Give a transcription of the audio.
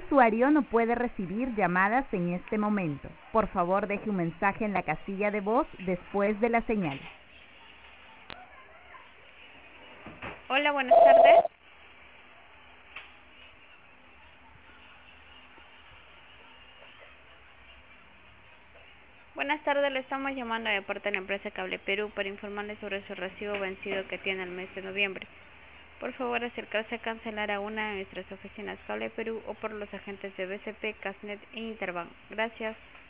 usuario no puede recibir llamadas en este momento. Por favor, deje un mensaje en la casilla de voz después de la señal. Hola, buenas tardes. Buenas tardes, le estamos llamando de parte de la empresa Cable Perú para informarle sobre su recibo vencido que tiene el mes de noviembre. Por favor, acercarse a cancelar a una de nuestras oficinas Cable Perú o por los agentes de BCP, Casnet e Interbank. Gracias.